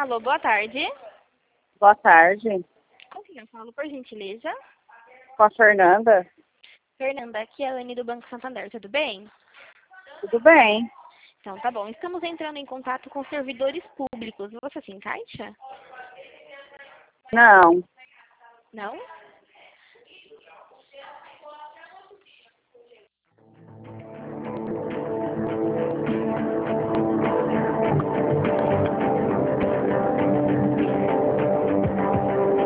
Alô, boa tarde. Boa tarde. Com quem eu falo, por gentileza? Com a Fernanda. Fernanda, aqui é a Anne do Banco Santander, tudo bem? Tudo bem? Então, tá bom. Estamos entrando em contato com servidores públicos. Você se encaixa? Não. Não?